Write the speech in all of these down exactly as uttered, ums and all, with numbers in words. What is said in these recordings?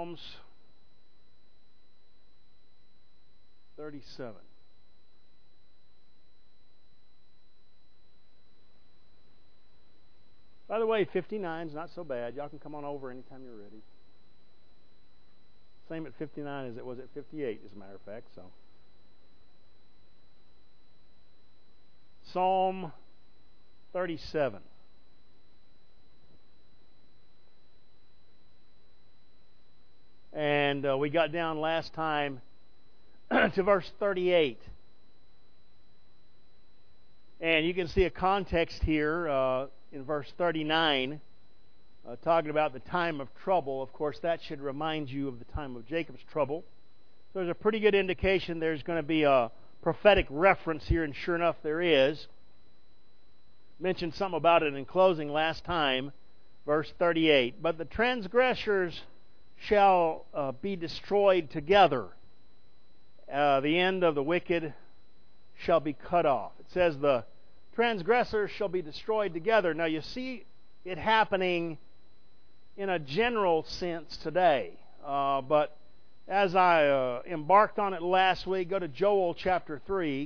Psalms thirty-seven. By the way, fifty-nine is not so bad. Y'all can come on over anytime you're ready. Same at fifty-nine as it was at fifty-eight, as a matter of fact. So, Psalm thirty-seven. And uh, we got down last time to verse thirty-eight. And you can see a context here uh, in verse thirty-nine, uh, talking about the time of trouble. Of course, that should remind you of the time of Jacob's trouble. So there's a pretty good indication there's going to be a prophetic reference here, and sure enough there is. Mentioned something about it in closing last time, verse thirty-eight. But the transgressors shall uh, be destroyed together. Uh, the end of the wicked shall be cut off. It says the transgressors shall be destroyed together. Now you see it happening in a general sense today. Uh, but as I uh, embarked on it last week, go to Joel chapter three.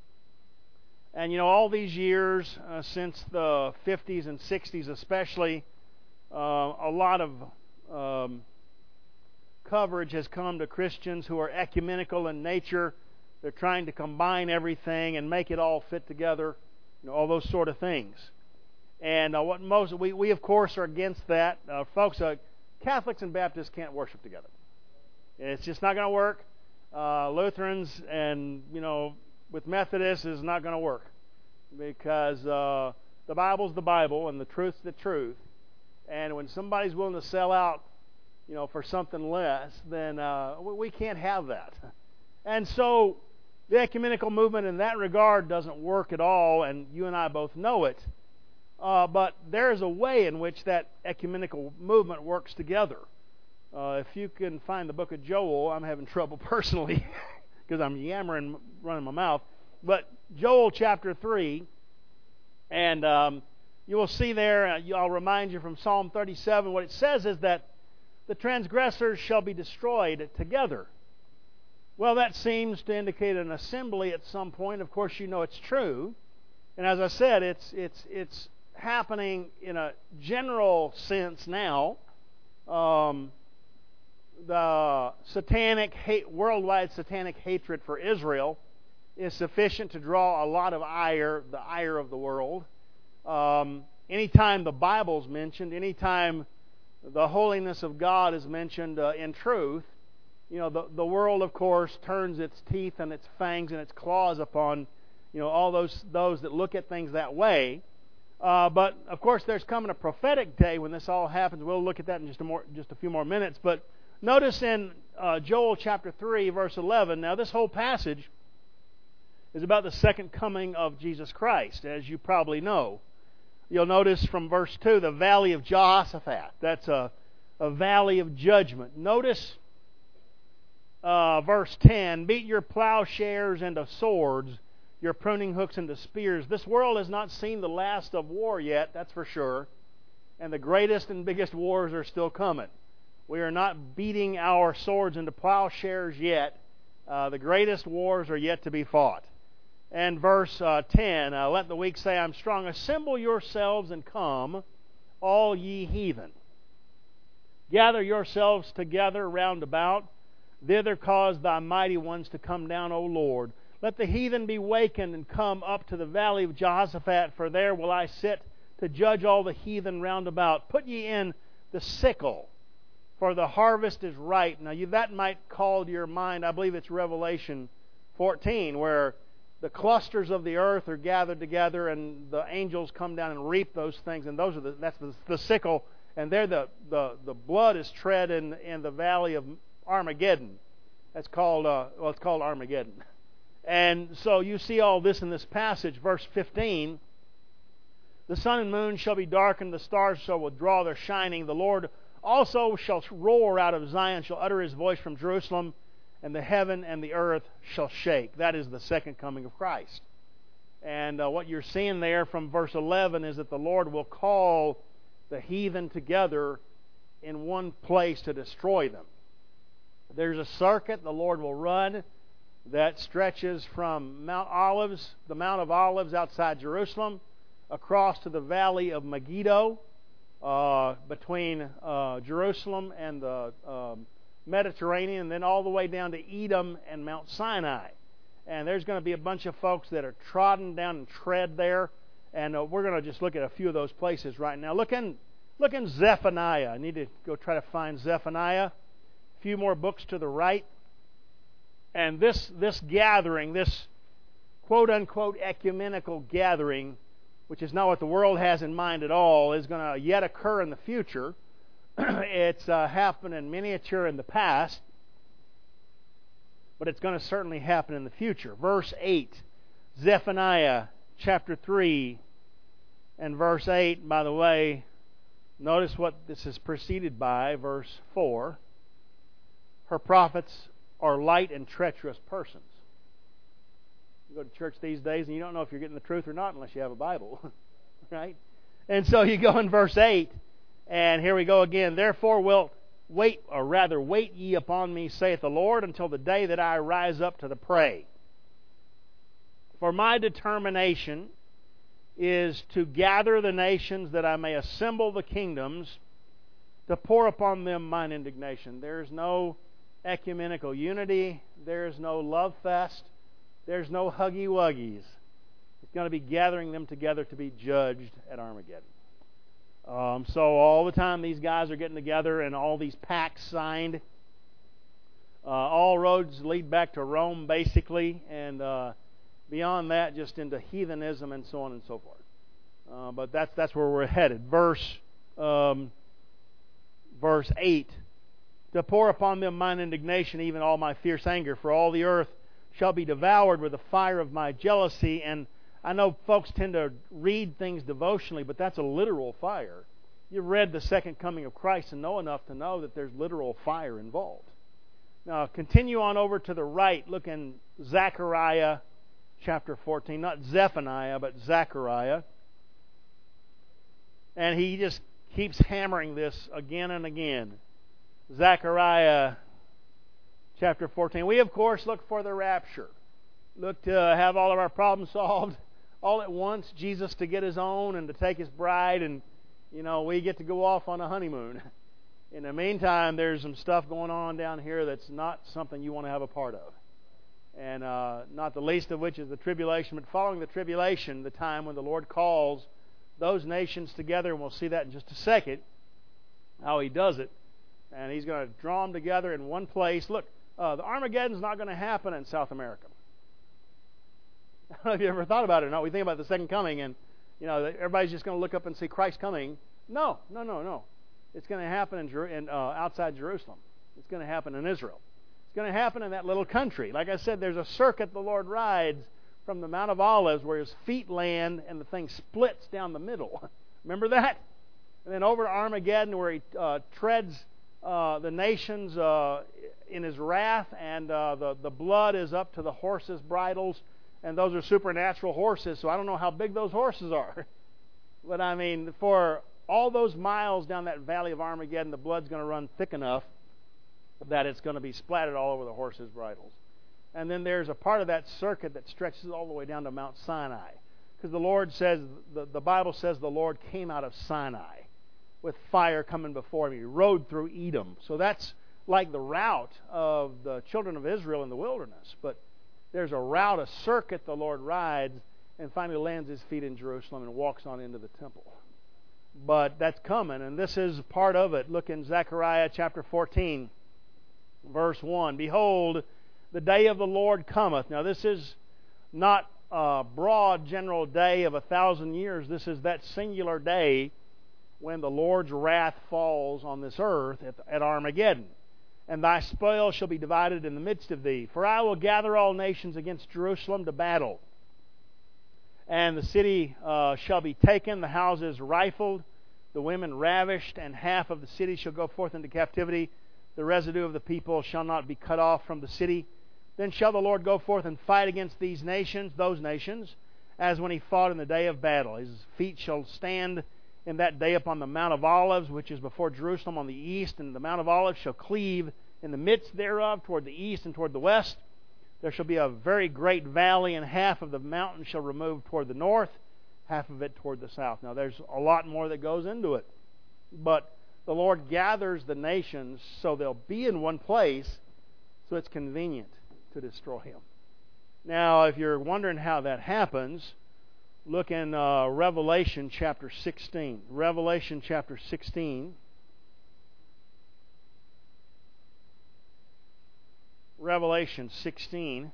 And you know, all these years, uh, since the fifties and sixties especially, uh, a lot of um, coverage has come to Christians who are ecumenical in nature. They're trying to combine everything and make it all fit together, you know, all those sort of things. And uh, what most we, we of course are against that, uh, folks. Uh, Catholics and Baptists can't worship together. It's just not going to work. Uh, Lutherans and you know with Methodists is not going to work because uh, the Bible's the Bible and the truth's the truth. And when somebody's willing to sell out, you know, for something less, then uh, we can't have that. And so the ecumenical movement in that regard doesn't work at all, and you and I both know it. Uh, but there is a way in which that ecumenical movement works together. Uh, if you can find the book of Joel, I'm having trouble personally because I'm yammering, running my mouth. But Joel chapter three, and um, you will see there, uh, I'll remind you from Psalm thirty-seven, what it says is that the transgressors shall be destroyed together. Well, that seems to indicate an assembly at some point. Of course, you know it's true. And as I said, it's it's it's happening in a general sense now. Um, the satanic hate, worldwide satanic hatred for Israel is sufficient to draw a lot of ire, the ire of the world. Um, anytime the Bible's mentioned, anytime the holiness of God is mentioned uh, in truth, you know, the, the world, of course, turns its teeth and its fangs and its claws upon, you know, all those those that look at things that way. Uh, but, of course, there's coming a prophetic day when this all happens. We'll look at that in just a, more, just a few more minutes. But notice in uh, Joel chapter three, verse eleven, now this whole passage is about the second coming of Jesus Christ, as you probably know. You'll notice from verse two, the valley of Jehoshaphat. That's a, a valley of judgment. Notice uh, verse ten, beat your plowshares into swords, your pruning hooks into spears. This world has not seen the last of war yet, that's for sure. And the greatest and biggest wars are still coming. We are not beating our swords into plowshares yet. Uh, the greatest wars are yet to be fought. And verse uh, ten, uh, let the weak say, I'm strong. Assemble yourselves and come, all ye heathen. Gather yourselves together round about. Thither cause thy mighty ones to come down, O Lord. Let the heathen be wakened and come up to the valley of Jehoshaphat, for there will I sit to judge all the heathen round about. Put ye in the sickle, for the harvest is ripe. Now you, that might call to your mind, I believe it's Revelation fourteen, where the clusters of the earth are gathered together and the angels come down and reap those things, and those are the, that's the, the sickle, and there the, the, the blood is tread in, in the valley of Armageddon. That's called, uh, well, it's called Armageddon. And so you see all this in this passage, verse fifteen. The sun and moon shall be darkened, the stars shall withdraw their shining. The Lord also shall roar out of Zion, shall utter his voice from Jerusalem, and the heaven and the earth shall shake. That is the second coming of Christ. And uh, what you're seeing there from verse eleven is that the Lord will call the heathen together in one place to destroy them. There's a circuit the Lord will run that stretches from Mount Olives, the Mount of Olives outside Jerusalem, across to the valley of Megiddo, uh, between uh, Jerusalem and the um, Mediterranean, and then all the way down to Edom and Mount Sinai. And there's going to be a bunch of folks that are trodden down and tread there, and uh, we're going to just look at a few of those places right now. Look in, look in Zephaniah. I need to go try to find Zephaniah. A few more books to the right. And this, this gathering, this quote-unquote ecumenical gathering, which is not what the world has in mind at all, is going to yet occur in the future. It's uh, happened in miniature in the past, but it's going to certainly happen in the future. Verse eight, Zephaniah chapter three and verse eight, by the way, notice what this is preceded by, verse four. Her prophets are light and treacherous persons. You go to church these days and you don't know if you're getting the truth or not unless you have a Bible. Right? And so you go in verse eight, and here we go again. Therefore wilt wait, or rather wait ye upon me, saith the Lord, until the day that I rise up to the prey. For my determination is to gather the nations, that I may assemble the kingdoms, to pour upon them mine indignation. There is no ecumenical unity. There is no love fest. There's no huggy wuggies. It's going to be gathering them together to be judged at Armageddon. Um, so all the time these guys are getting together and all these pacts signed. Uh, all roads lead back to Rome, basically, and uh, beyond that, just into heathenism and so on and so forth. Uh, but that's that's where we're headed. Verse um, verse eight: to pour upon them mine indignation, even all my fierce anger, for all the earth shall be devoured with the fire of my jealousy. And I know folks tend to read things devotionally, but that's a literal fire. You've read the second coming of Christ and know enough to know that there's literal fire involved. Now, continue on over to the right. Look in Zechariah chapter fourteen. Not Zephaniah, but Zechariah. And he just keeps hammering this again and again. Zechariah chapter fourteen. We, of course, look for the rapture. Look to have all of our problems solved all at once. Jesus to get His own and to take His bride, and, you know, we get to go off on a honeymoon. In the meantime, there's some stuff going on down here that's not something you want to have a part of. And uh, not the least of which is the tribulation. But following the tribulation, the time when the Lord calls those nations together, and we'll see that in just a second, how He does it. And He's going to draw them together in one place. Look, uh, the Armageddon's not going to happen in South America. I don't know if you ever thought about it or not. We think about the second coming, and, you know, everybody's just going to look up and see Christ coming. No, no, no, no. It's going to happen in, in uh, outside Jerusalem. It's going to happen in Israel. It's going to happen in that little country. Like I said, there's a circuit the Lord rides from the Mount of Olives where His feet land and the thing splits down the middle. Remember that? And then over to Armageddon where He uh, treads uh, the nations uh, in His wrath, and uh, the, the blood is up to the horses' bridles. And those are supernatural horses, so I don't know how big those horses are. But I mean, for all those miles down that valley of Armageddon, the blood's going to run thick enough that it's going to be splattered all over the horses' bridles. And then there's a part of that circuit that stretches all the way down to Mount Sinai. Because the Lord says, the, the Bible says the Lord came out of Sinai with fire coming before Him. He rode through Edom. So that's like the route of the children of Israel in the wilderness. But there's a route, a circuit the Lord rides, and finally lands His feet in Jerusalem and walks on into the temple. But that's coming, and this is part of it. Look in Zechariah chapter fourteen, verse one. Behold, the day of the Lord cometh. Now this is not a broad general day of a thousand years. This is that singular day when the Lord's wrath falls on this earth at, at Armageddon. And thy spoil shall be divided in the midst of thee. For I will gather all nations against Jerusalem to battle. And the city uh, shall be taken, the houses rifled, the women ravished, and half of the city shall go forth into captivity. The residue of the people shall not be cut off from the city. Then shall the Lord go forth and fight against these nations, those nations, as when He fought in the day of battle. His feet shall stand in that day upon the Mount of Olives, which is before Jerusalem on the east, and the Mount of Olives shall cleave in the midst thereof, toward the east and toward the west. There shall be a very great valley, and half of the mountain shall remove toward the north, half of it toward the south. Now, there's a lot more that goes into it. But the Lord gathers the nations so they'll be in one place, so it's convenient to destroy him. Now, if you're wondering how that happens, look in uh, Revelation chapter sixteen. Revelation chapter sixteen. Revelation sixteen.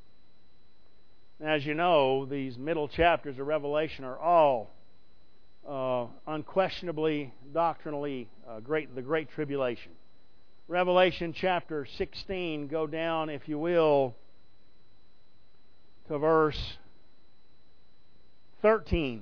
As you know, these middle chapters of Revelation are all uh, unquestionably, doctrinally, uh, great, the Great Tribulation. Revelation chapter sixteen, go down, if you will, to verse thirteen.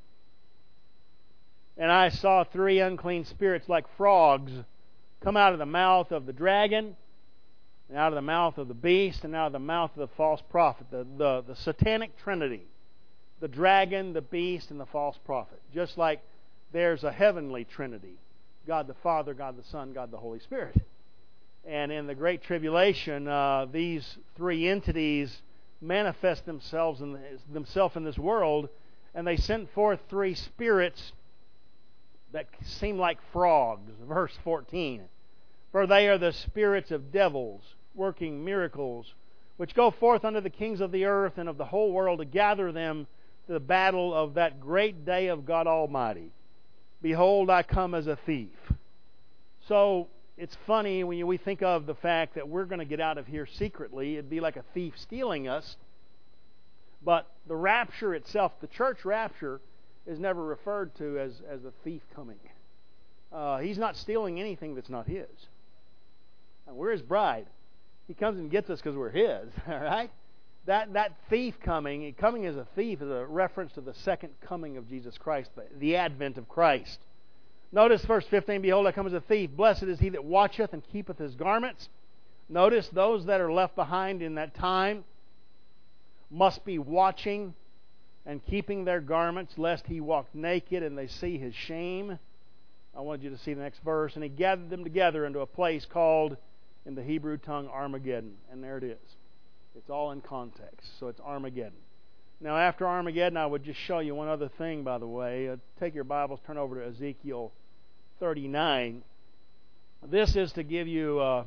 And I saw three unclean spirits like frogs come out of the mouth of the dragon, and out of the mouth of the beast, and out of the mouth of the false prophet. The, the, the satanic trinity. The dragon, the beast, and the false prophet. Just like there's a heavenly trinity. God the Father, God the Son, God the Holy Spirit. And in the Great Tribulation, uh, these three entities manifest themselves in, themselves in this world, and they sent forth three spirits that seem like frogs. Verse fourteen. For they are the spirits of devils, working miracles, which go forth unto the kings of the earth and of the whole world to gather them to the battle of that great day of God Almighty. Behold, I come as a thief. So, it's funny when we think of the fact that we're going to get out of here secretly. It'd be like a thief stealing us. But the rapture itself, the church rapture, is never referred to as, as a thief coming. Uh, he's not stealing anything that's not his. And we're his bride. He comes and gets us because we're his. All right? That, that thief coming, coming as a thief, is a reference to the second coming of Jesus Christ, the, the advent of Christ. Notice verse fifteen, Behold, I come as a thief. Blessed is he that watcheth and keepeth his garments. Notice those that are left behind in that time must be watching and keeping their garments, lest he walk naked and they see his shame. I wanted you to see the next verse. And he gathered them together into a place called, in the Hebrew tongue, Armageddon. And there it is. It's all in context. So it's Armageddon. Now, after Armageddon, I would just show you one other thing, by the way. Uh, take your Bibles, turn over to Ezekiel thirty-nine. This is to give you uh,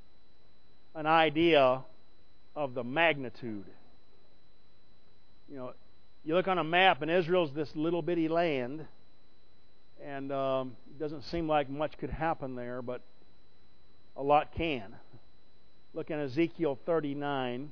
an idea of the magnitude. You know, you look on a map, and Israel's this little bitty land, and um, it doesn't seem like much could happen there, but a lot can. Look in Ezekiel thirty-nine.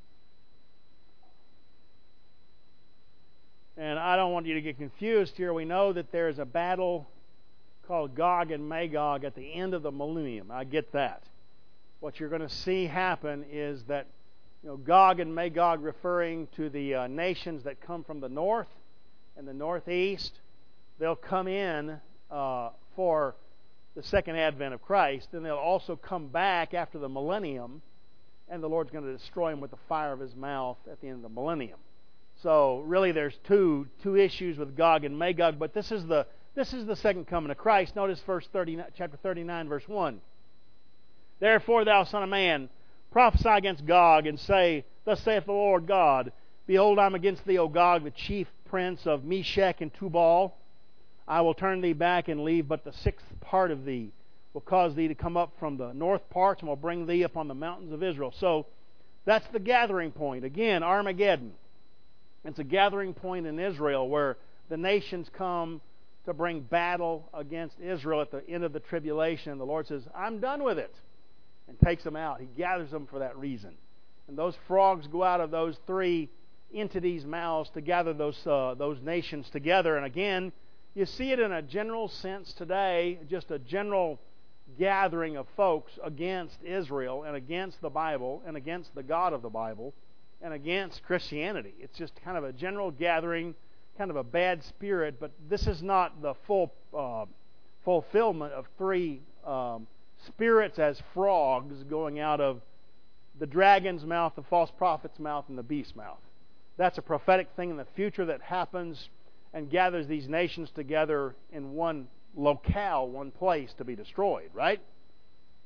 And I don't want you to get confused here. We know that there's a battle called Gog and Magog at the end of the millennium. I get that. What you're going to see happen is that, you know, Gog and Magog, referring to the uh, nations that come from the north and the northeast, they'll come in uh, for the second advent of Christ, and they'll also come back after the millennium, and the Lord's going to destroy them with the fire of his mouth at the end of the millennium. So really, there's two two issues with Gog and Magog, but this is the this is the second coming of Christ. Notice verse thirty, chapter thirty-nine, verse one. Therefore, thou son of man, prophesy against Gog, and say, Thus saith the Lord God, Behold, I am against thee, O Gog, the chief prince of Meshech and Tubal. I will turn thee back and leave but the sixth part of thee. Will cause thee to come up from the north parts, and will bring thee upon the mountains of Israel. So that's the gathering point. Again, Armageddon. It's a gathering point in Israel where the nations come to bring battle against Israel at the end of the tribulation. And the Lord says, I'm done with it, and takes them out. He gathers them for that reason. And those frogs go out of those three entities' mouths to gather those, uh, those nations together. And again, you see it in a general sense today, just a general gathering of folks against Israel and against the Bible and against the God of the Bible and against Christianity. It's just kind of a general gathering, kind of a bad spirit, but this is not the full uh, fulfillment of three um, spirits as frogs going out of the dragon's mouth, the false prophet's mouth, and the beast's mouth. That's a prophetic thing in the future that happens and gathers these nations together in one locale, one place to be destroyed, right?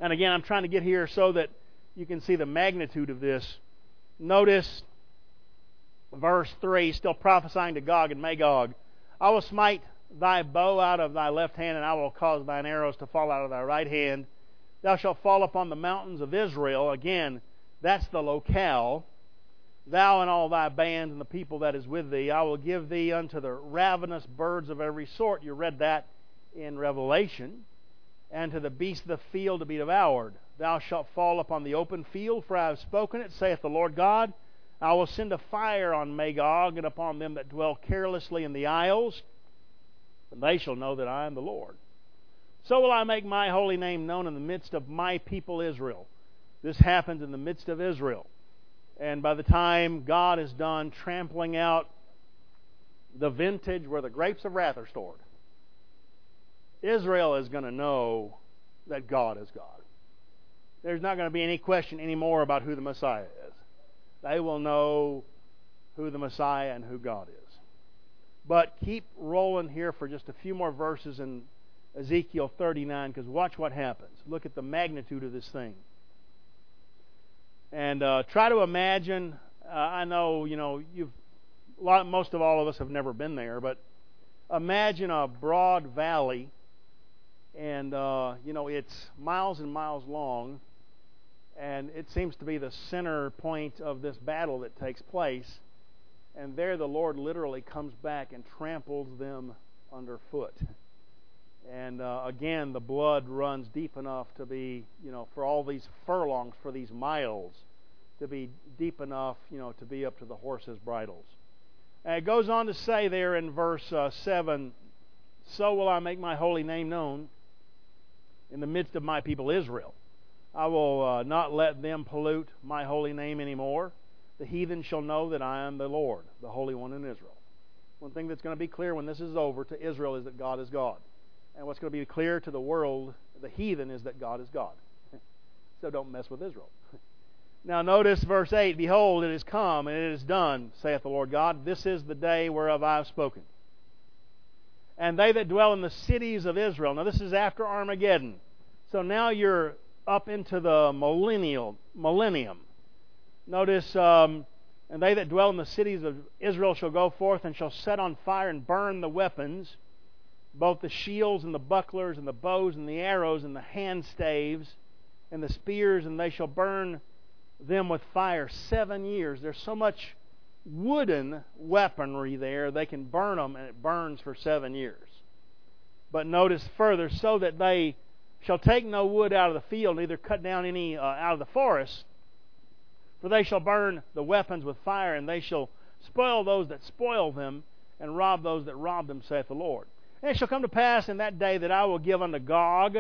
And again, I'm trying to get here so that you can see the magnitude of this. Notice verse three, still prophesying to Gog and Magog. I will smite thy bow out of thy left hand, and I will cause thine arrows to fall out of thy right hand. Thou shalt fall upon the mountains of Israel. Again, that's the locale. Thou and all thy bands and the people that is with thee, I will give thee unto the ravenous birds of every sort. You read that in Revelation. And to the beasts of the field to be devoured. Thou shalt fall upon the open field, for I have spoken it, saith the Lord God. I will send a fire on Magog and upon them that dwell carelessly in the isles, and they shall know that I am the Lord. So will I make my holy name known in the midst of my people Israel. This happens in the midst of Israel. And by the time God is done trampling out the vintage where the grapes of wrath are stored, Israel is going to know that God is God. There's not going to be any question anymore about who the Messiah is. They will know who the Messiah and who God is. But keep rolling here for just a few more verses in Ezekiel thirty-nine, because watch what happens. Look at the magnitude of this thing. And uh, try to imagine, uh, I know, you know, you've, a lot, most of all of us have never been there, but imagine a broad valley, and, uh, you know, it's miles and miles long, and it seems to be the center point of this battle that takes place. And there the Lord literally comes back and tramples them underfoot. And uh, again, the blood runs deep enough to be, you know, for all these furlongs, for these miles, to be deep enough, you know, to be up to the horses' bridles. And it goes on to say there in verse uh, seven, so will I make my holy name known in the midst of my people Israel. I will uh, not let them pollute my holy name anymore. The heathen shall know that I am the Lord, the Holy One in Israel. One thing that's going to be clear when this is over to Israel is that God is God. And what's going to be clear to the world, the heathen, is that God is God. So don't mess with Israel. Now notice verse eight, behold, it is come, and it is done, saith the Lord God. This is the day whereof I have spoken. And they that dwell in the cities of Israel. Now this is after Armageddon. So now you're up into the millennial, millennium. Notice, um, and they that dwell in the cities of Israel shall go forth and shall set on fire and burn the weapons, both the shields and the bucklers and the bows and the arrows and the hand staves and the spears, and they shall burn them with fire seven years. There's so much wooden weaponry there, they can burn them, and it burns for seven years. But notice further, so that they shall take no wood out of the field, neither cut down any uh, out of the forest, for they shall burn the weapons with fire, and they shall spoil those that spoil them, and rob those that rob them, saith the Lord. And it shall come to pass in that day that I will give unto Gog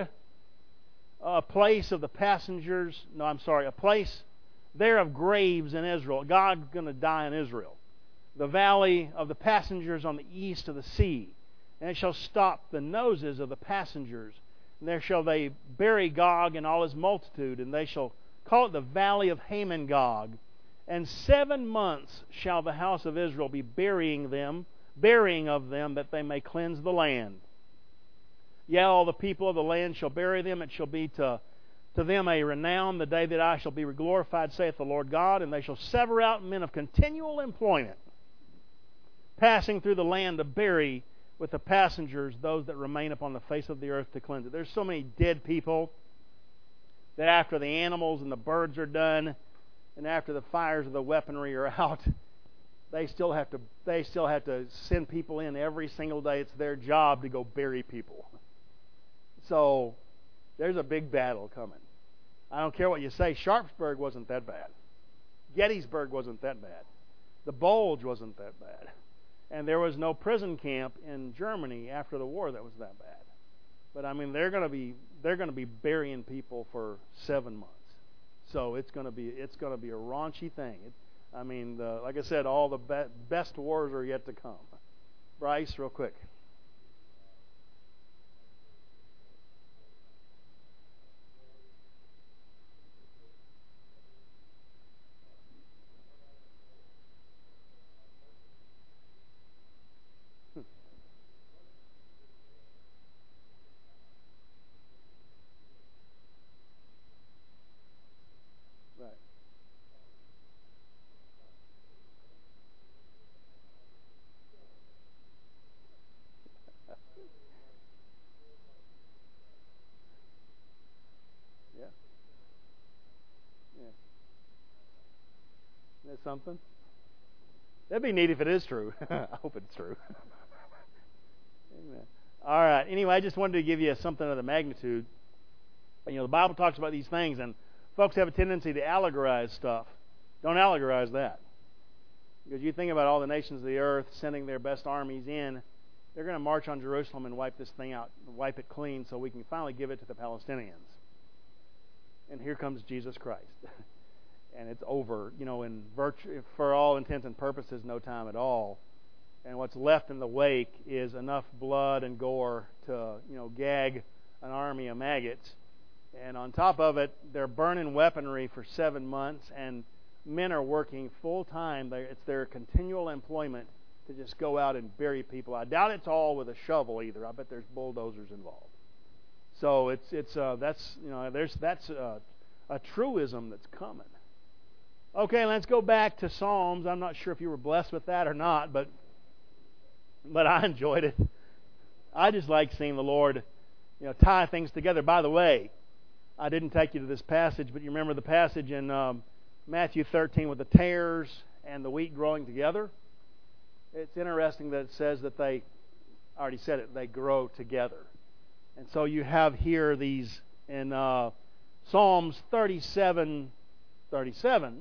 a place of the passengers, no, I'm sorry, a place there of graves in Israel. God's going to die in Israel. The valley of the passengers on the east of the sea. And it shall stop the noses of the passengers. And there shall they bury Gog and all his multitude, and they shall call it the valley of Hamon-Gog. And seven months shall the house of Israel be burying them, burying of them, that they may cleanse the land. Yea, all the people of the land shall bury them. It shall be to, to them a renown the day that I shall be glorified, saith the Lord God. And they shall sever out men of continual employment, passing through the land to bury with the passengers those that remain upon the face of the earth to cleanse it. There's so many dead people that after the animals and the birds are done, and after the fires of the weaponry are out, they still have to they still have to send people in every single day. It's their job to go bury people. So there's a big battle coming. I don't care what you say. Sharpsburg wasn't that bad. Gettysburg wasn't that bad. The Bulge wasn't that bad. And there was no prison camp in Germany after the war that was that bad. But I mean, they're going to be they're going to be burying people for seven months. So it's going to be it's going to be a raunchy thing. It, I mean, the, like I said, all the be- best wars are yet to come. Bryce, real quick. Yeah. Isn't that something? That'd be neat if it is true. I hope it's true. Amen. All right. Anyway, I just wanted to give you something of the magnitude. You know, the Bible talks about these things, and folks have a tendency to allegorize stuff. Don't allegorize that. Because you think about all the nations of the earth sending their best armies in, they're going to march on Jerusalem and wipe this thing out, wipe it clean so we can finally give it to the Palestinians. And here comes Jesus Christ. And it's over, you know, in virtue, for all intents and purposes, no time at all. And what's left in the wake is enough blood and gore to, you know, gag an army of maggots. And on top of it, they're burning weaponry for seven months, and men are working full time. It's their continual employment to just go out and bury people. I doubt it's all with a shovel either. I bet there's bulldozers involved. So it's it's uh, that's you know there's that's a, a truism that's coming. Okay, let's go back to Psalms. I'm not sure if you were blessed with that or not, but but I enjoyed it. I just like seeing the Lord, you know, tie things together. By the way, I didn't take you to this passage, but you remember the passage in um, Matthew thirteen with the tares and the wheat growing together? It's interesting that it says that they, I already said it, they grow together. And so you have here these in uh, Psalms thirty-seven, thirty-seven,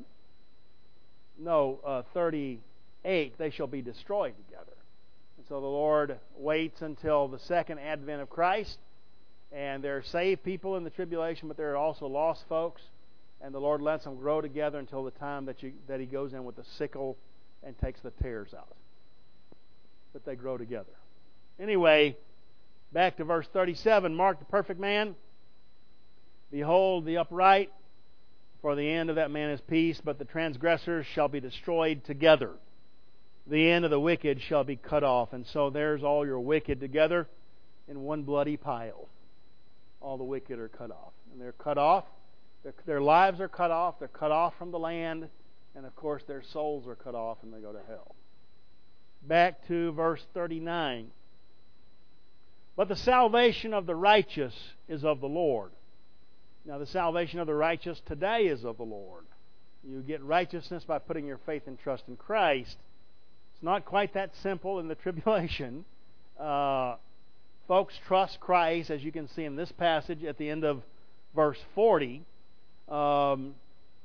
no, uh, thirty-eight, they shall be destroyed together. And so the Lord waits until the second advent of Christ, and there are saved people in the tribulation, but there are also lost folks, and the Lord lets them grow together until the time that you, that He goes in with the sickle and takes the tares out. But they grow together. Anyway, back to verse thirty-seven. Mark the perfect man. Behold the upright, for the end of that man is peace, but the transgressors shall be destroyed together. The end of the wicked shall be cut off. And so there's all your wicked together in one bloody pile. All the wicked are cut off. And they're cut off. Their, their lives are cut off. They're cut off from the land. And of course their souls are cut off and they go to hell. Back to verse thirty-nine. But the salvation of the righteous is of the Lord. Now the salvation of the righteous today is of the Lord. You get righteousness by putting your faith and trust in Christ. It's not quite that simple in the tribulation. Uh, folks trust Christ, as you can see in this passage at the end of verse forty. Um,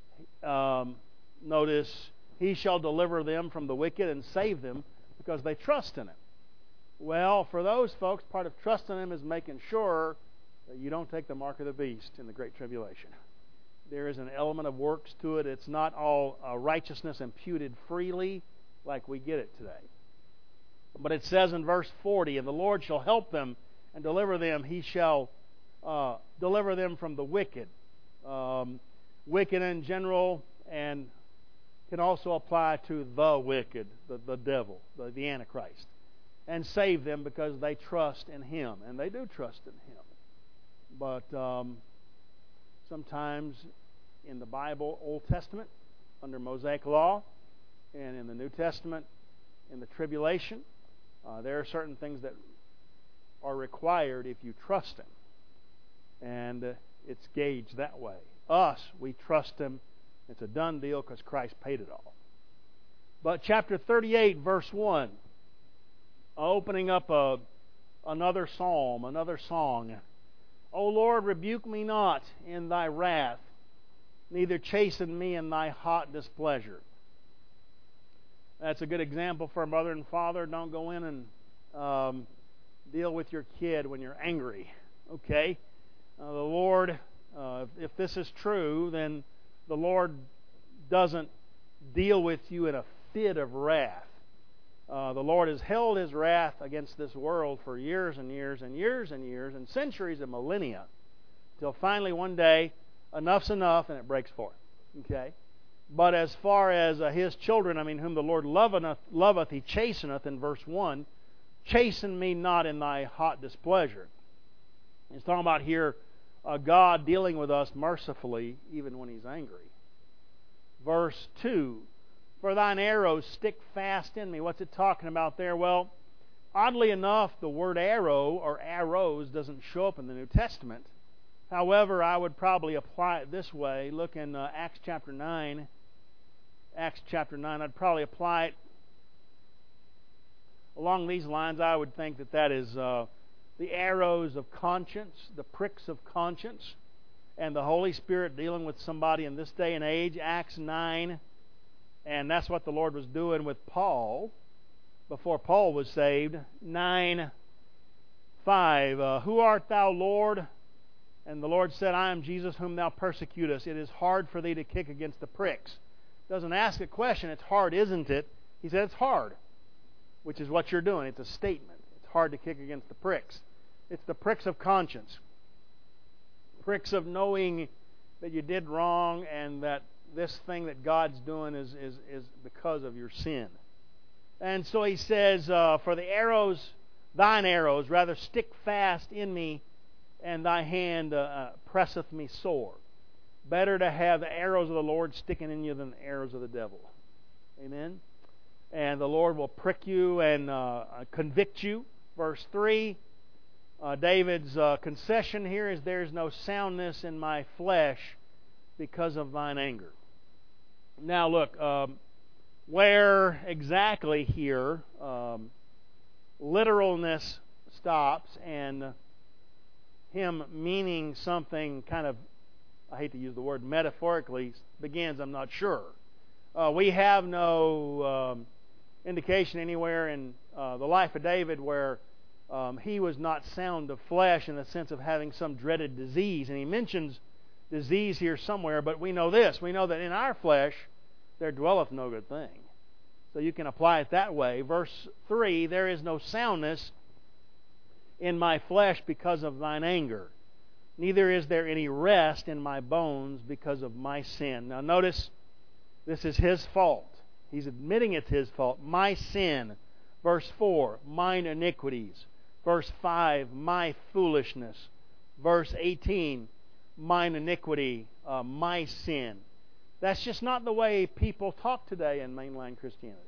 um, notice, He shall deliver them from the wicked and save them because they trust in Him. Well, for those folks, part of trusting Him is making sure that you don't take the mark of the beast in the Great Tribulation. There is an element of works to it. It's not all uh, righteousness imputed freely like we get it today. But it says in verse forty, and the Lord shall help them and deliver them. He shall uh, deliver them from the wicked. Um, wicked in general, and can also apply to the wicked, the, the devil, the, the Antichrist. And save them because they trust in Him. And they do trust in Him. But um, sometimes in the Bible, Old Testament, under Mosaic law, and in the New Testament, in the tribulation, uh, there are certain things that are required if you trust Him. And uh, it's gauged that way. Us, we trust Him. It's a done deal because Christ paid it all. But chapter thirty-eight, verse one, opening up a, another psalm, another song. O Lord, rebuke me not in Thy wrath, neither chasten me in Thy hot displeasure. That's a good example for a mother and father. Don't go in and um, deal with your kid when you're angry. Okay? Uh, the Lord, uh, if, if this is true, then the Lord doesn't deal with you in a fit of wrath. Uh, the Lord has held His wrath against this world for years and years and years and years and centuries and millennia, till finally one day enough's enough and it breaks forth. Okay? But as far as uh, His children, I mean, whom the Lord loveth, loveth, He chasteneth, in verse one, chasten me not in Thy hot displeasure. He's talking about here uh, God dealing with us mercifully even when He's angry. Verse two, for Thine arrows stick fast in me. What's it talking about there? Well, oddly enough, the word arrow or arrows doesn't show up in the New Testament However, I would probably apply it this way. Look in uh, Acts chapter nine. Acts chapter nine, I'd probably apply it along these lines. I would think that that is uh, the arrows of conscience, the pricks of conscience, and the Holy Spirit dealing with somebody in this day and age. Acts nine, and that's what the Lord was doing with Paul before Paul was saved. nine five, uh, Who art thou, Lord? And the Lord said, I am Jesus whom thou persecutest. It is hard for thee to kick against the pricks. Doesn't ask a question. It's hard, isn't it? He said it's hard, which is what you're doing. It's a statement. It's hard to kick against the pricks. It's the pricks of conscience. Pricks of knowing that you did wrong and that this thing that God's doing is, is, is because of your sin. And so he says, uh, for the arrows, thine arrows, rather stick fast in me, and thy hand uh, uh, presseth me sore. Better to have the arrows of the Lord sticking in you than the arrows of the devil. Amen? And the Lord will prick you and uh, convict you. Verse three, uh, David's uh, concession here is, there is no soundness in my flesh because of thine anger. Now look, um, where exactly here um, literalness stops and him meaning something kind of, I hate to use the word metaphorically, begins, I'm not sure. Uh, we have no um, indication anywhere in uh, the life of David where um, he was not sound of flesh in the sense of having some dreaded disease. And he mentions disease here somewhere, but we know this. We know that in our flesh there dwelleth no good thing. So you can apply it that way. Verse three, there is no soundness in my flesh because of thine anger. Neither is there any rest in my bones because of my sin. Now notice, this is his fault. He's admitting it's his fault. My sin. Verse four, mine iniquities. Verse five, my foolishness. Verse eighteen, mine iniquity, uh, my sin. That's just not the way people talk today in mainline Christianity.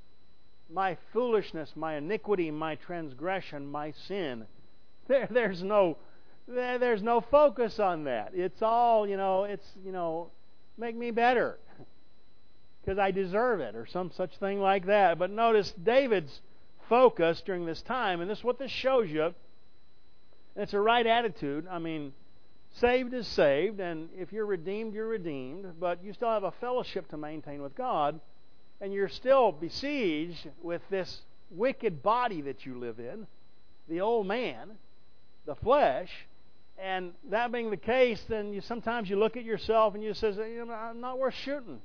My foolishness, my iniquity, my transgression, my sin. There, there's no, there, there's no focus on that. It's all, you know, it's, you know, make me better because I deserve it or some such thing like that. But notice David's focus during this time, and this is what this shows you. And it's a right attitude. I mean, saved is saved, and if you're redeemed, you're redeemed, but you still have a fellowship to maintain with God. And you're still besieged with this wicked body that you live in, the old man, the flesh. And that being the case, then you sometimes you look at yourself and you say, you know, I'm not worth shooting.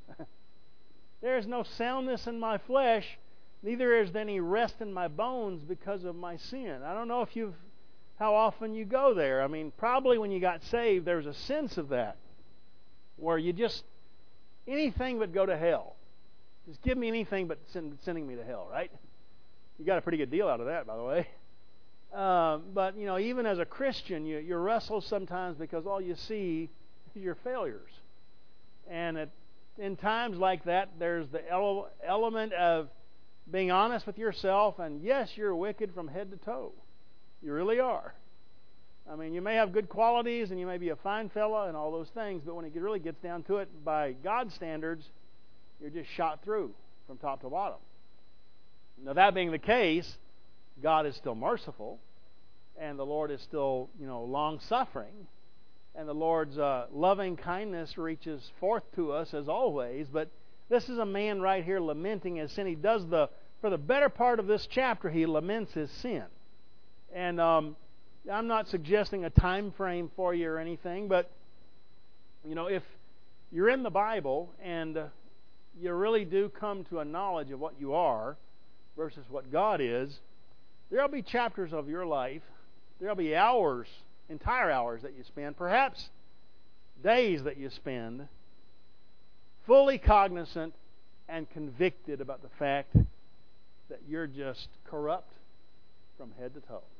There is no soundness in my flesh, neither is there any rest in my bones because of my sin. I don't know if you've how often you go there. I mean, probably when you got saved, there's a sense of that, where you just anything but go to hell. Just give me anything but send, sending me to hell, right? You got a pretty good deal out of that, by the way. Um, but, you know, even as a Christian, you, you wrestle sometimes because all you see is your failures. And at, in times like that, there's the ele- element of being honest with yourself, and yes, you're wicked from head to toe. You really are. I mean, you may have good qualities, and you may be a fine fellow and all those things, but when it really gets down to it, by God's standards, you're just shot through from top to bottom. Now, that being the case, God is still merciful, and the Lord is still, you know, long-suffering, and the Lord's uh, loving kindness reaches forth to us as always. But this is a man right here lamenting his sin. He does the, for the better part of this chapter, he laments his sin. And um, I'm not suggesting a time frame for you or anything, but, you know, if you're in the Bible and uh, you really do come to a knowledge of what you are versus what God is, there'll be chapters of your life, there'll be hours, entire hours that you spend, perhaps days that you spend, fully cognizant and convicted about the fact that you're just corrupt from head to toe.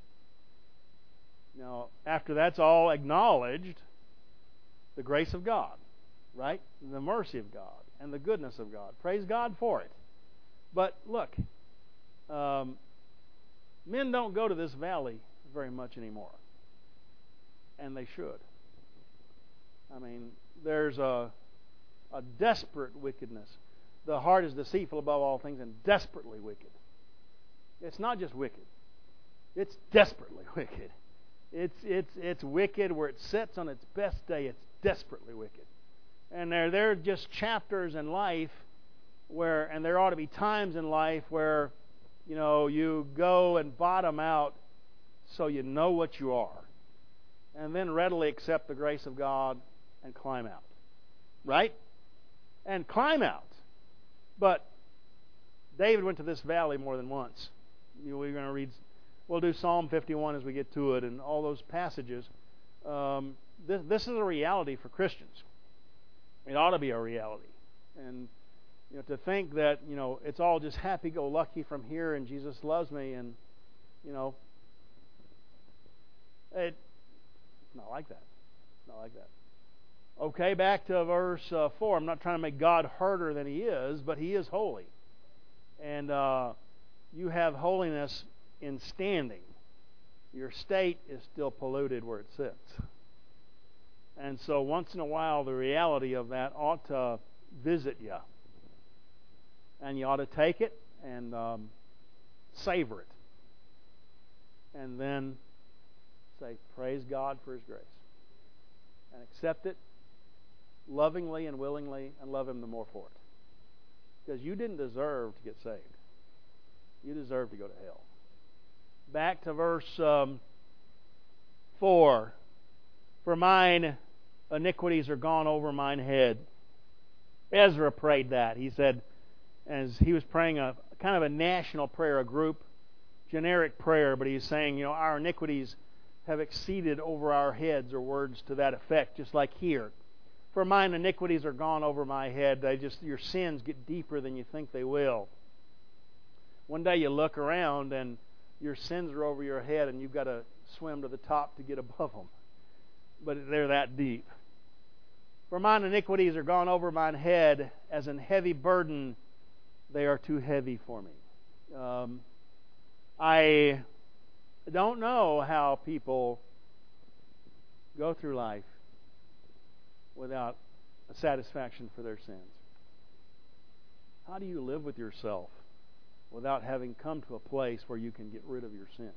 Now, after that's all acknowledged, the grace of God, right? The mercy of God and the goodness of God. Praise God for it. But look, um, men don't go to this valley very much anymore. And they should. I mean, there's a, a desperate wickedness. The heart is deceitful above all things and desperately wicked. It's not just wicked. It's desperately wicked. It's it's it's wicked where it sits on its best day. It's desperately wicked. And there there are just chapters in life where, and there ought to be times in life where, you know, you go and bottom out so you know what you are, and then readily accept the grace of God and climb out. Right? And climb out. But David went to this valley more than once. You know, we're going to read, we'll do Psalm fifty-one as we get to it, and all those passages. Um, this, this is a reality for Christians. It ought to be a reality. And you know, to think that, you know, it's all just happy-go-lucky from here and Jesus loves me, and, you know, it, it's not like that. It's not like that. Okay, back to verse uh, four. I'm not trying to make God harder than He is, but He is holy. And uh, you have holiness in standing. Your state is still polluted where it sits. And so once in a while, the reality of that ought to visit you. And you ought to take it and um, savor it. And then say, praise God for His grace. And accept it lovingly and willingly, and love Him the more for it. Because you didn't deserve to get saved. You deserve to go to hell. Back to verse um, four. For mine iniquities are gone over mine head. Ezra prayed that. He said, as he was praying a kind of a national prayer, a group, generic prayer, but he's saying, you know, our iniquities have exceeded over our heads, or words to that effect, just like here. For mine iniquities are gone over my head. They just, your sins get deeper than you think they will. One day you look around and your sins are over your head, and you've got to swim to the top to get above them. But they're that deep. For mine iniquities are gone over mine head, as an heavy burden they are too heavy for me. Um, I don't know how people go through life without a satisfaction for their sins. How do you live with yourself without having come to a place where you can get rid of your sins?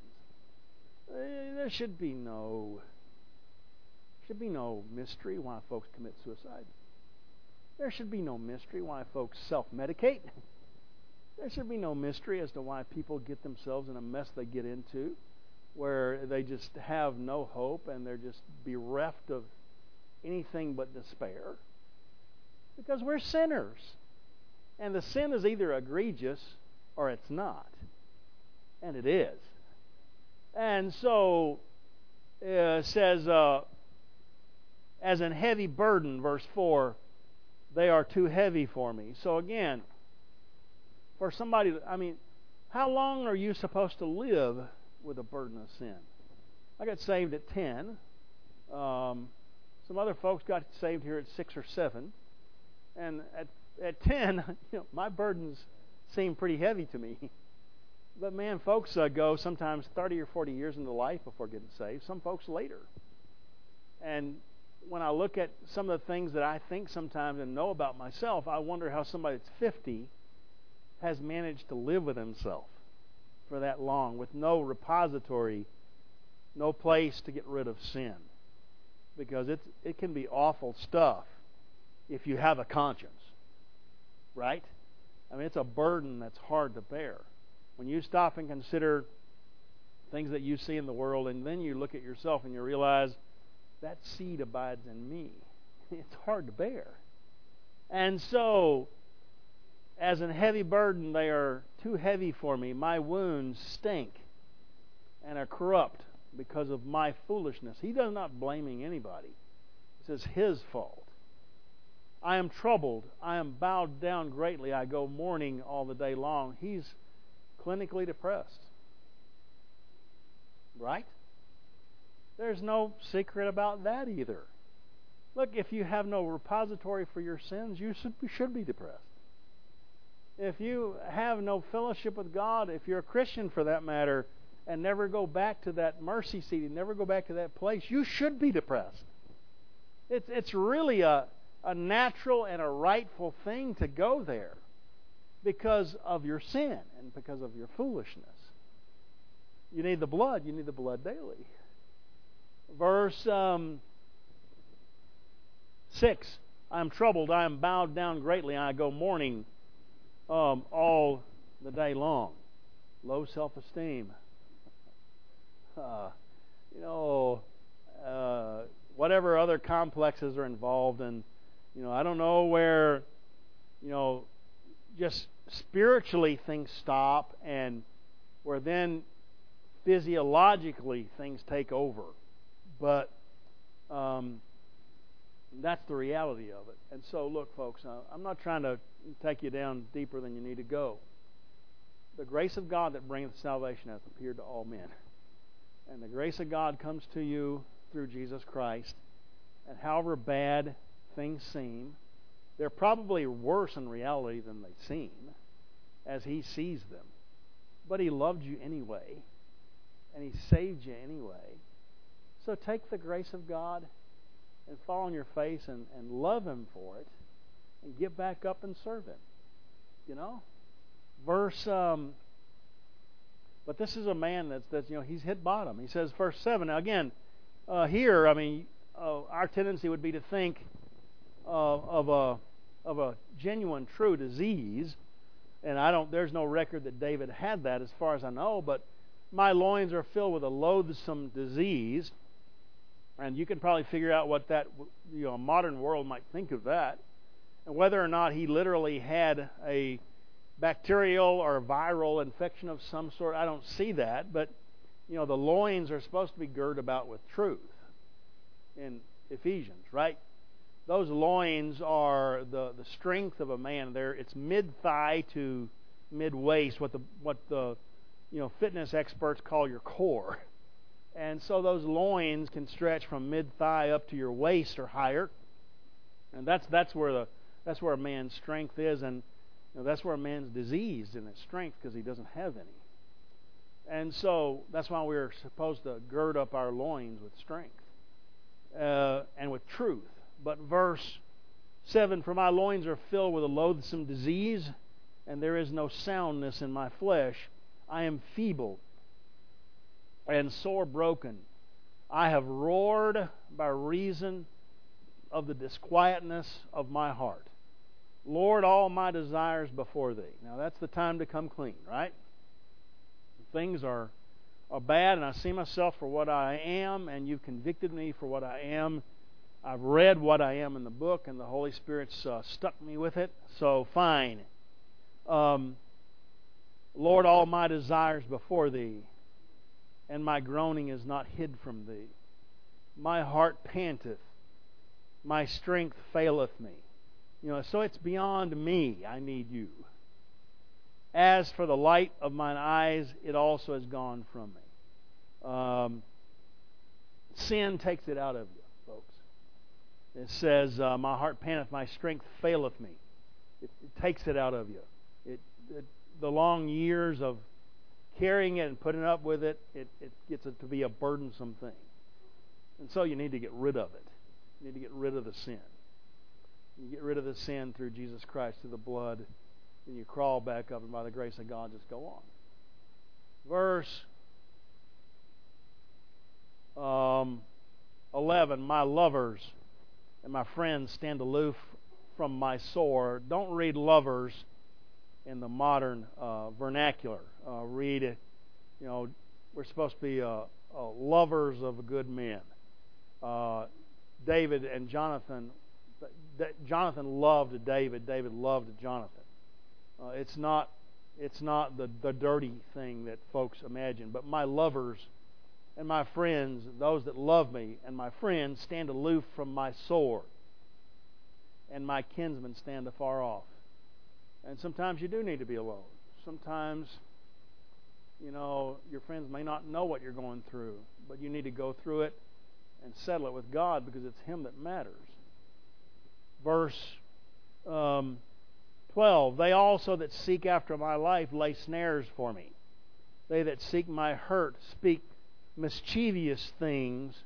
There should be no should be no mystery why folks commit suicide. There should be no mystery why folks self-medicate. There should be no mystery as to why people get themselves in a mess they get into, where they just have no hope and they're just bereft of anything but despair. Because we're sinners. And the sin is either egregious or it's not. And it is. And so, uh, it says, uh, as an heavy burden, verse four, they are too heavy for me. So again, for somebody, I mean, how long are you supposed to live with a burden of sin? I got saved at ten. Um, some other folks got saved here at six or seven. And at, at ten, you know, my burdens seem pretty heavy to me. But man, folks uh, go sometimes thirty or forty years into life before getting saved. Some folks later. And when I look at some of the things that I think sometimes and know about myself, I wonder how somebody that's fifty has managed to live with himself for that long with no repository, no place to get rid of sin. Because it's, it can be awful stuff if you have a conscience. Right? I mean, it's a burden that's hard to bear. When you stop and consider things that you see in the world, and then you look at yourself and you realize that seed abides in me, it's hard to bear. And so, as a heavy burden, they are too heavy for me. My wounds stink and are corrupt because of my foolishness. He does not blaming anybody. It says his fault. I am troubled. I am bowed down greatly. I go mourning all the day long. He's clinically depressed. Right? There's no secret about that either. Look, if you have no repository for your sins, you should, you should be depressed. If you have no fellowship with God, if you're a Christian for that matter, and never go back to that mercy seat and never go back to that place, you should be depressed. It's, it's really a, a natural and a rightful thing to go there because of your sin and because of your foolishness. You need the blood. You need the blood daily. Verse um, six. I am troubled. I am bowed down greatly. I go mourning um, all the day long. Low self-esteem. Uh, you know, uh, whatever other complexes are involved in, you know, I don't know where, you know, just spiritually things stop and where then physiologically things take over. But um, that's the reality of it. And so, look, folks, uh, I'm not trying to take you down deeper than you need to go. The grace of God that bringeth salvation hath appeared to all men. And the grace of God comes to you through Jesus Christ. And however bad things seem, they're probably worse in reality than they seem as He sees them. But He loved you anyway. And He saved you anyway. So take the grace of God and fall on your face and, and love Him for it. And get back up and serve Him. You know? Verse, um, but this is a man that's, that's, you know, he's hit bottom. He says, verse seven. Now, again, uh, here, I mean, uh, our tendency would be to think uh, of a of a genuine, true disease, and I don't. There's no record that David had that, as far as I know. But my loins are filled with a loathsome disease, and you can probably figure out what that, you know, a modern world might think of that, and whether or not he literally had a bacterial or viral infection of some sort. I don't see that, but you know, the loins are supposed to be girded about with truth in Ephesians, right? Those loins are the, the strength of a man. There, it's mid thigh to mid waist, what the what the you know fitness experts call your core. And so those loins can stretch from mid thigh up to your waist or higher, and that's that's where the that's where a man's strength is, and you know, that's where a man's disease in his strength, because he doesn't have any. And so that's why we're supposed to gird up our loins with strength uh, and with truth. But verse seven, for my loins are filled with a loathsome disease, and there is no soundness in my flesh. I am feeble and sore broken. I have roared by reason of the disquietness of my heart. Lord, all my desires before Thee. Now that's the time to come clean, right? Things are, are bad, and I see myself for what I am, and You've convicted me for what I am. I've read what I am in the book, and the Holy Spirit's uh, stuck me with it. So, fine. Um, Lord, all my desires before Thee, and my groaning is not hid from Thee. My heart panteth, my strength faileth me. You know, so it's beyond me. I need You. As for the light of mine eyes, it also has gone from me. Um, sin takes it out of you, folks. It says, uh, my heart panteth, my strength faileth me. It, it takes it out of you. It, it, the long years of carrying it and putting up with it, it, it gets it to be a burdensome thing. And so you need to get rid of it. You need to get rid of the sin. You get rid of the sin through Jesus Christ, through the blood, and you crawl back up, and by the grace of God, just go on. Verse um, eleven, my lovers and my friends stand aloof from my sore. Don't read lovers in the modern uh, vernacular. Uh, read, you know, we're supposed to be uh, uh, lovers of good men. Uh, David and Jonathan, Jonathan loved David. David loved Jonathan. Uh, it's not, it's not the, the dirty thing that folks imagine. But my lovers and my friends, those that love me, and my friends stand aloof from my sore, and my kinsmen stand afar off. And sometimes you do need to be alone. Sometimes, you know, your friends may not know what you're going through, but you need to go through it and settle it with God, because it's Him that matters. Verse um, twelve, they also that seek after my life lay snares for me. They that seek my hurt speak mischievous things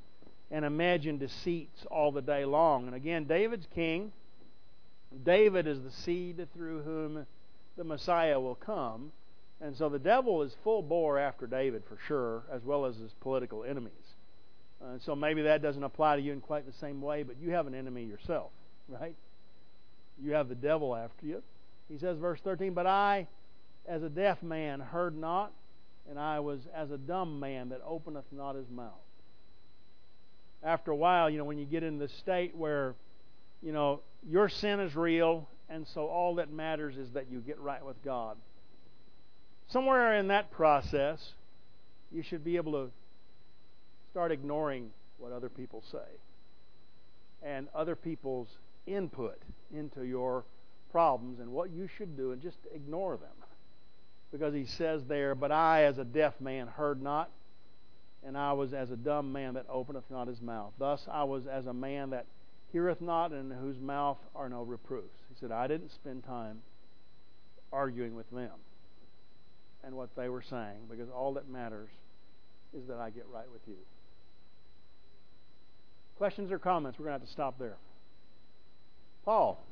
and imagine deceits all the day long. And again, David's king. David is the seed through whom the Messiah will come. And so the devil is full bore after David for sure, as well as his political enemies. Uh, so maybe that doesn't apply to you in quite the same way, but you have an enemy yourself, right? You have the devil after you. He says, verse thirteen, "But I, as a deaf man, heard not, and I was as a dumb man that openeth not his mouth." After a while, you know, when you get in the state where, you know, your sin is real, and so all that matters is that you get right with God. Somewhere in that process, you should be able to start ignoring what other people say and other people's input into your problems and what you should do, and just ignore them. Because he says there, "But I, as a deaf man, heard not, and I was as a dumb man that openeth not his mouth. Thus I was as a man that heareth not, and in whose mouth are no reproofs." He said, I didn't spend time arguing with them and what they were saying, because all that matters is that I get right with you. Questions or comments? We're going to have to stop there. Paul.